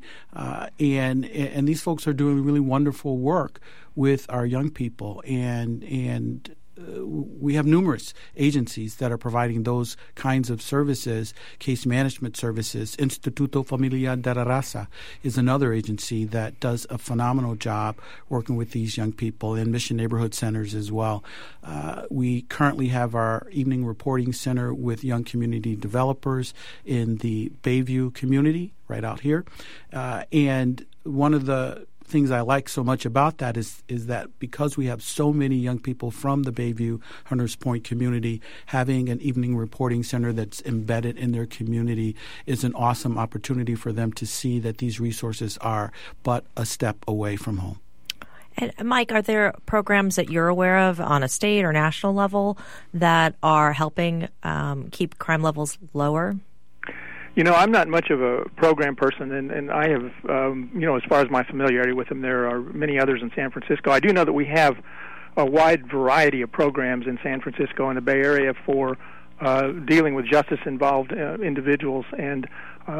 And these folks are doing really wonderful work with our young people, and we have numerous agencies that are providing those kinds of services, case management services. Instituto Familiar de la Raza is another agency that does a phenomenal job working with these young people, and Mission Neighborhood Centers as well. We currently have our evening reporting center with young community developers in the Bayview community right out here. And one of the things I like so much about that is that because we have so many young people from the Bayview Hunters Point community, having an evening reporting center that's embedded in their community is an awesome opportunity for them to see that these resources are but a step away from home. And Mike, are there programs that you're aware of on a state or national level that are helping keep crime levels lower? I'm not much of a program person, and I have, as far as my familiarity with them, there are many others in San Francisco. I do know that we have a wide variety of programs in San Francisco and the Bay Area for dealing with justice-involved individuals, and,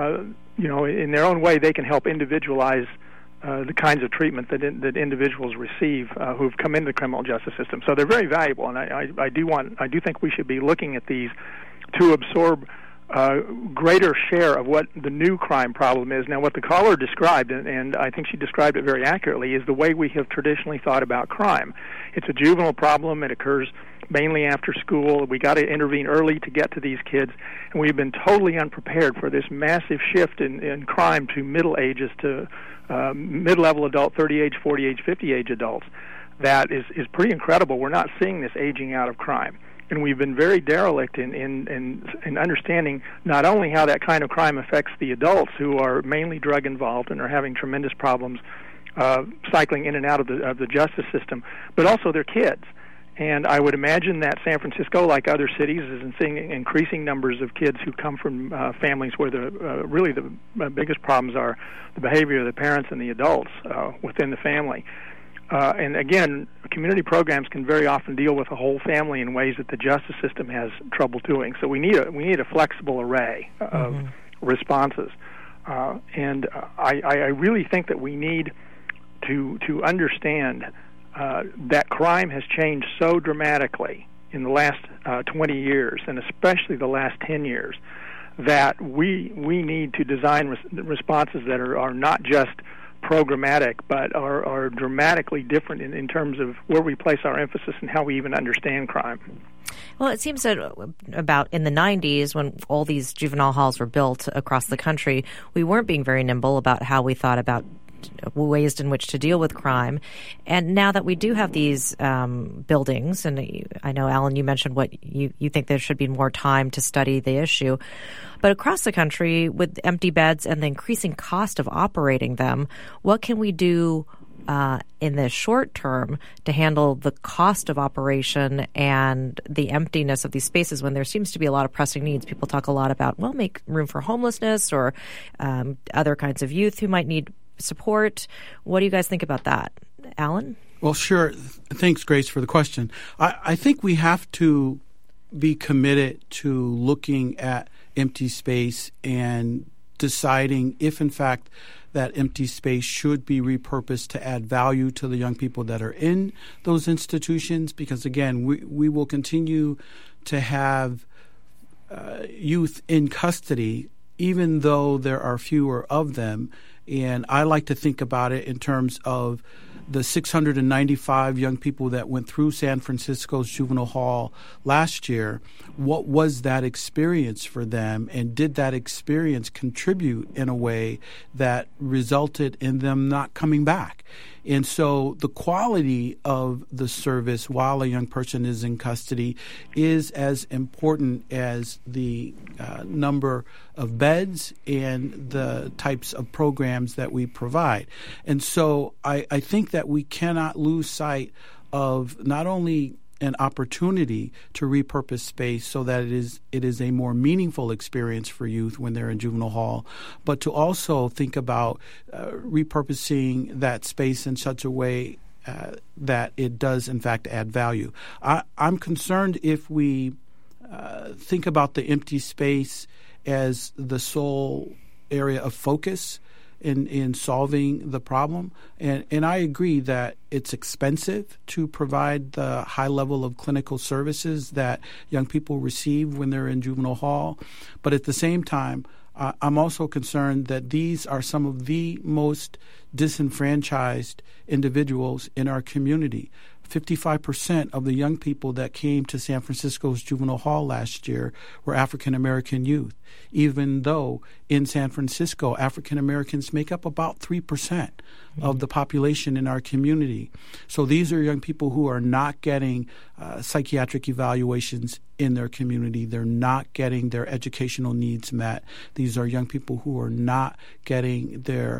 in their own way, they can help individualize the kinds of treatment that individuals receive who've come into the criminal justice system. So they're very valuable, and I do think we should be looking at these to absorb greater share of what the new crime problem is. Now, what the caller described, and I think she described it very accurately, is the way we have traditionally thought about crime. It's a juvenile problem. It occurs mainly after school. We got to intervene early to get to these kids, and we've been totally unprepared for this massive shift in crime to middle ages, to mid-level adult, 30-age, 40-age, 50-age adults. That is pretty incredible. We're not seeing this aging out of crime. And we've been very derelict in understanding not only how that kind of crime affects the adults who are mainly drug involved and are having tremendous problems cycling in and out of the justice system, but also their kids. And I would imagine that San Francisco, like other cities, is seeing increasing numbers of kids who come from families where really the biggest problems are the behavior of the parents and the adults within the family. And again, community programs can very often deal with a whole family in ways that the justice system has trouble doing. So we need a flexible array of responses. And I really think that we need to understand that crime has changed so dramatically in the last 20 years, and especially the last 10 years, that we need to design responses that are not just programmatic, but are dramatically different in terms of where we place our emphasis and how we even understand crime. Well, it seems that about in the 90s, when all these juvenile halls were built across the country, we weren't being very nimble about how we thought about ways in which to deal with crime. And now that we do have these buildings, and I know, Alan, you mentioned what you think there should be more time to study the issue, but across the country with empty beds and the increasing cost of operating them, what can we do in the short term to handle the cost of operation and the emptiness of these spaces when there seems to be a lot of pressing needs? People talk a lot about, well, make room for homelessness or other kinds of youth who might need support. What do you guys think about that? Alan? Well, sure. Thanks, Grace, for the question. I think we have to be committed to looking at empty space and deciding if, in fact, that empty space should be repurposed to add value to the young people that are in those institutions. Because, again, we will continue to have youth in custody, even though there are fewer of them. And I like to think about it in terms of the 695 young people that went through San Francisco's juvenile hall last year. What was that experience for them? And did that experience contribute in a way that resulted in them not coming back? And so the quality of the service while a young person is in custody is as important as the number of beds and the types of programs that we provide. And so I think that we cannot lose sight of not only an opportunity to repurpose space so that it is a more meaningful experience for youth when they're in juvenile hall, but to also think about repurposing that space in such a way that it does, in fact, add value. I'm concerned if we think about the empty space as the sole area of focus in solving the problem. And I agree that it's expensive to provide the high level of clinical services that young people receive when they're in juvenile hall. But at the same time, I'm also concerned that these are some of the most disenfranchised individuals in our community. 55% of the young people that came to San Francisco's juvenile hall last year were African American youth, even though in San Francisco, African Americans make up about 3% of the population in our community. So these are young people who are not getting psychiatric evaluations in their community. They're not getting their educational needs met. These are young people who are not getting their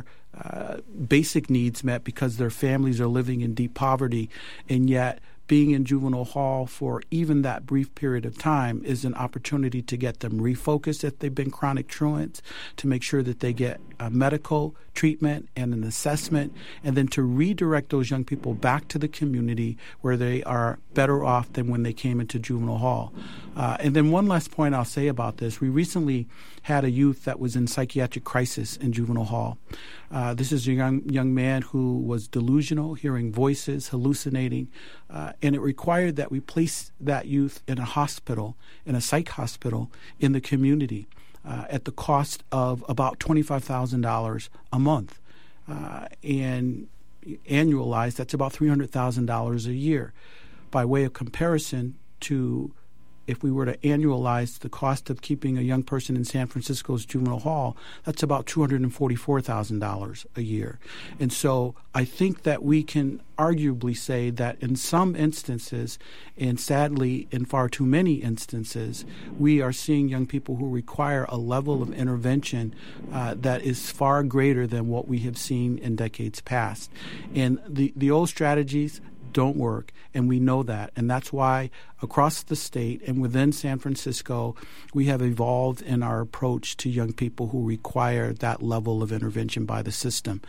basic needs met because their families are living in deep poverty, and yet being in juvenile hall for even that brief period of time is an opportunity to get them refocused if they've been chronic truants, to make sure that they get medical treatment and an assessment, and then to redirect those young people back to the community where they are better off than when they came into juvenile hall. And then one last point I'll say about this. We recently had a youth that was in psychiatric crisis in juvenile hall. This is a young man who was delusional, hearing voices, hallucinating, and it required that we place that youth in a hospital, in a psych hospital in the community at the cost of about $25,000 a month. And annualized, that's about $300,000 a year. By way of comparison to if we were to annualize the cost of keeping a young person in San Francisco's juvenile hall, that's about $244,000 a year. And so I think that we can arguably say that in some instances, and sadly in far too many instances, we are seeing young people who require a level of intervention that is far greater than what we have seen in decades past. And the old strategies don't work, and we know that. And that's why across the state and within San Francisco, we have evolved in our approach to young people who require that level of intervention by the system.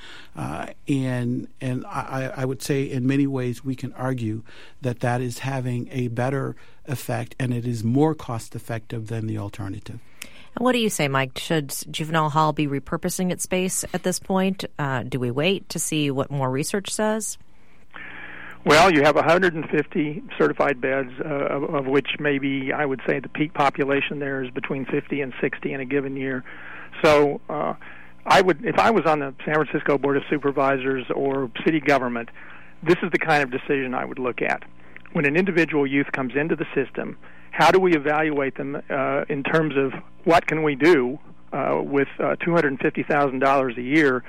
And I would say in many ways we can argue that that is having a better effect, and it is more cost effective than the alternative. And what do you say, Mike? Should juvenile hall be repurposing its space at this point? Do we wait to see what more research says? Well, you have 150 certified beds, of which maybe I would say the peak population there is between 50 and 60 in a given year. So I would, if I was on the San Francisco Board of Supervisors or city government, this is the kind of decision I would look at. When an individual youth comes into the system, how do we evaluate them in terms of what can we do with $250,000 a year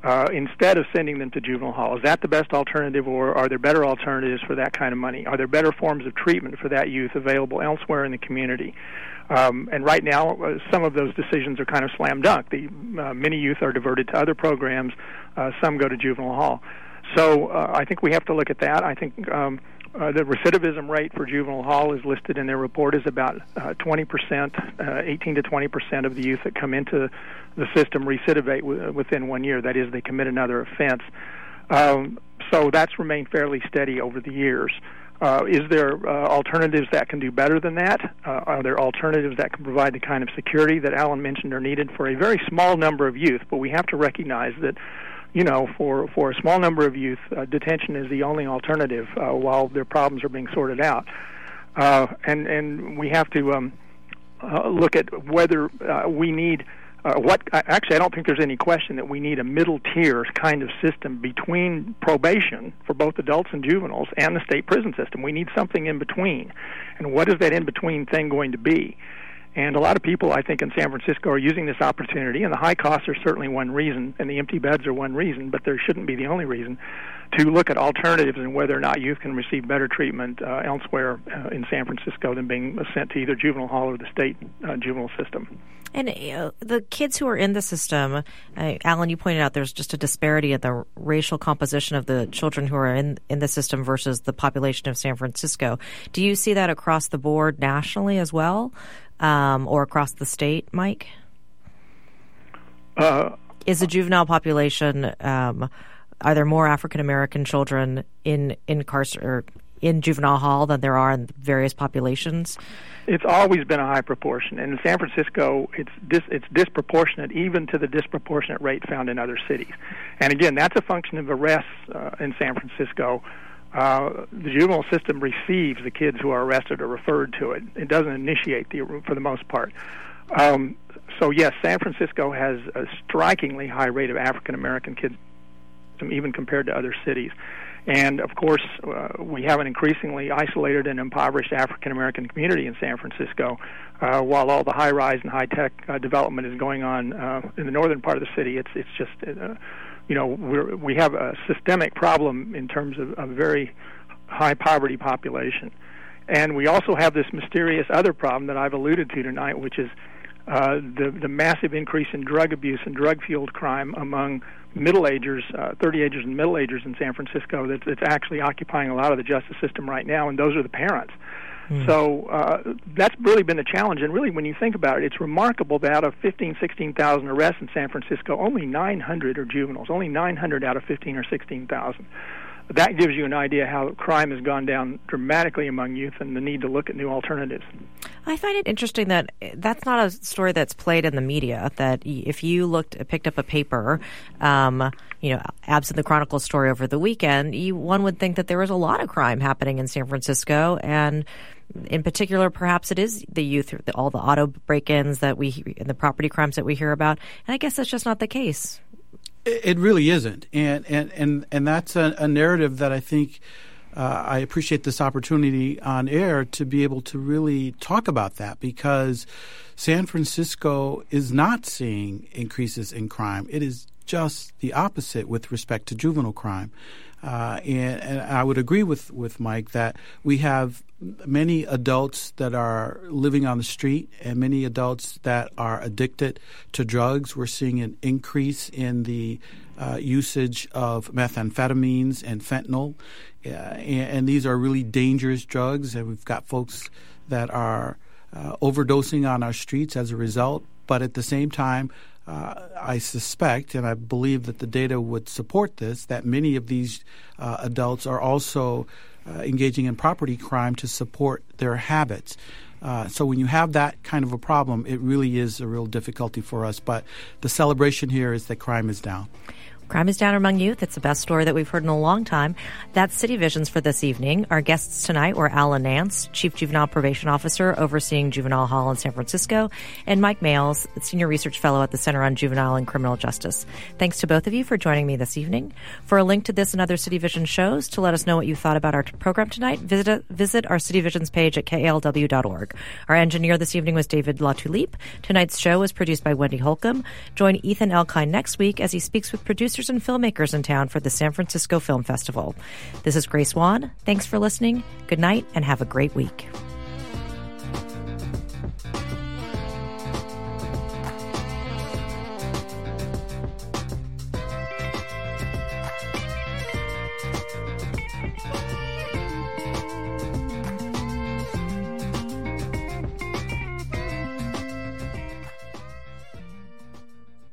instead of sending them to juvenile hall? Is that the best alternative, or are there better alternatives for that kind of money? Are there better forms of treatment for that youth available elsewhere in the community? And right now, some of those decisions are kind of slam dunk. Many youth are diverted to other programs. Some go to juvenile hall. So I think we have to look at that. I think the recidivism rate for juvenile hall is listed in their report is about 20%, 18 to 20% of the youth that come into the system recidivate within 1 year. That is, they commit another offense. So that's remained fairly steady over the years. Is there alternatives that can do better than that? Are there alternatives that can provide the kind of security that Alan mentioned are needed for a very small number of youth? But we have to recognize that, for a small number of youth, detention is the only alternative while their problems are being sorted out. And we have to look at whether we need actually, I don't think there's any question that we need a middle tier kind of system between probation for both adults and juveniles and the state prison system. We need something in between. And what is that in between thing going to be? And a lot of people, I think, in San Francisco are using this opportunity, and the high costs are certainly one reason, and the empty beds are one reason, but there shouldn't be the only reason, to look at alternatives and whether or not youth can receive better treatment elsewhere in San Francisco than being sent to either juvenile hall or the state juvenile system. And the kids who are in the system, Alan, you pointed out there's just a disparity in the racial composition of the children who are in the system versus the population of San Francisco. Do you see that across the board nationally as well, or across the state, Mike? Is the juvenile population, are there more African-American children in juvenile hall than there are in various populations? It's always been a high proportion. And in San Francisco, it's disproportionate even to the disproportionate rate found in other cities. And again, that's a function of arrests in San Francisco. The juvenile system receives the kids who are arrested or referred to it. It doesn't initiate for the most part. So yes, San Francisco has a strikingly high rate of African-American kids, even compared to other cities. And, of course, we have an increasingly isolated and impoverished African-American community in San Francisco, while all the high-rise and high-tech development is going on in the northern part of the city. It's just, we have a systemic problem in terms of a very high poverty population. And we also have this mysterious other problem that I've alluded to tonight, which is the massive increase in drug abuse and drug-fueled crime among middle-agers, 30-agers and middle-agers in San Francisco that's actually occupying a lot of the justice system right now, and those are the parents. So that's really been the challenge. And really, when you think about it, it's remarkable that out of 16,000 arrests in San Francisco, only 900 are juveniles, only 900 out of 15 or 16,000. That gives you an idea how crime has gone down dramatically among youth and the need to look at new alternatives. I find it interesting that that's not a story that's played in the media, that if you picked up a paper, absent the Chronicle story over the weekend, one would think that there was a lot of crime happening in San Francisco, and in particular, perhaps it is the youth, all the auto break-ins and the property crimes that we hear about, and I guess that's just not the case. It really isn't, and that's a narrative that I think I appreciate this opportunity on air to be able to really talk about that, because San Francisco is not seeing increases in crime. It is just the opposite with respect to juvenile crime. And I would agree with Mike that we have many adults that are living on the street and many adults that are addicted to drugs. We're seeing an increase in the usage of methamphetamines and fentanyl. And these are really dangerous drugs. And we've got folks that are overdosing on our streets as a result. But at the same time, I suspect, and I believe that the data would support this, that many of these adults are also engaging in property crime to support their habits. So when you have that kind of a problem, it really is a real difficulty for us. But the celebration here is that crime is down. Crime is down among youth. It's the best story that we've heard in a long time. That's City Visions for this evening. Our guests tonight were Alan Nance, Chief Juvenile Probation Officer overseeing Juvenile Hall in San Francisco, and Mike Males, Senior Research Fellow at the Center on Juvenile and Criminal Justice. Thanks to both of you for joining me this evening. For a link to this and other City Vision shows, to let us know what you thought about our program tonight, visit our City Visions page at KALW.org. Our engineer this evening was David LaTulippe. Tonight's show was produced by Wendy Holcomb. Join Ethan Elkind next week as he speaks with producer producers and filmmakers in town for the San Francisco Film Festival. This is Grace Wan. Thanks for listening. Good night and have a great week.